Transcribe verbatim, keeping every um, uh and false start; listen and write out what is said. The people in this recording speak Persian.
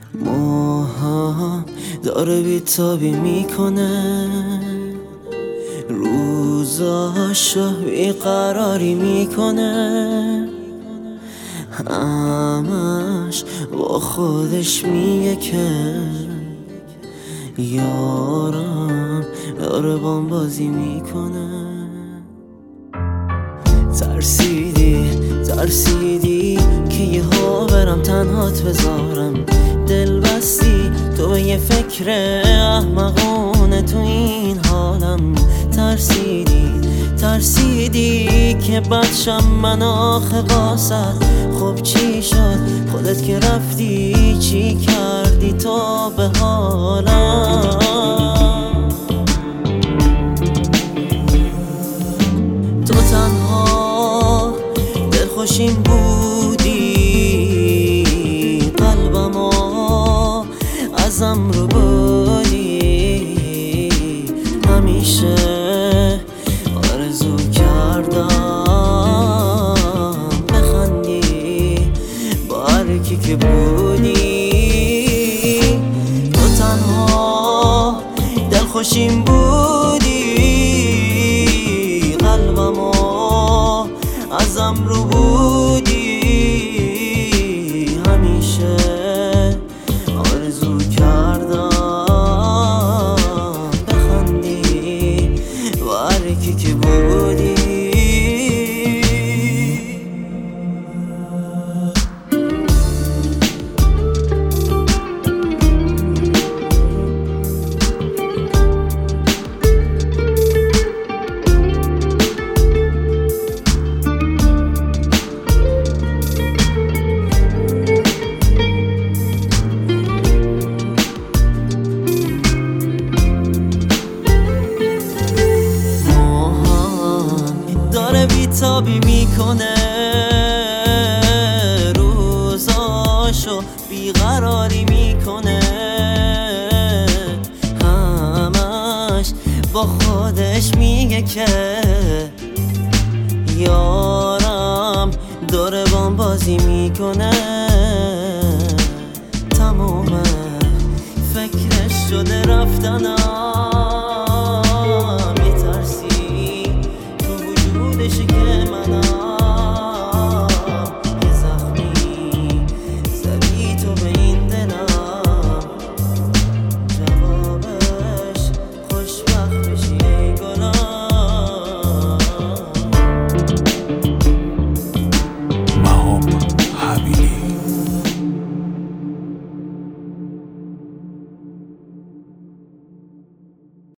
ماها داره بیتابی میکنه، روزاشو بیقراری میکنه، همش با خودش میگه که یارم داره بام بازی میکنه. ترسیدی ترسیدی که یه ها برم تنهات بذارم، دل بستی تو به یه فکر احمقانه تو این حالم. ترسیدی ترسیدی که بدشم من آخه واسد. خب چی شد خودت که رفتی، چی کردی تو به حالم؟ تو تنها دلخوشیم بودی، قلبمو ازم رو بودی، همیشه آرزو کردم بخندی با هر کی که بودی. تو تنها دلخوشیم بودی، قلبمو ازم رو بودی، همیشه آرزو کردم بخندی با هر کی که بودی. بیتابی میکنه، روزاشو بیقراری میکنه، همش با خودش میگه که یارم داره بام بازی میکنه.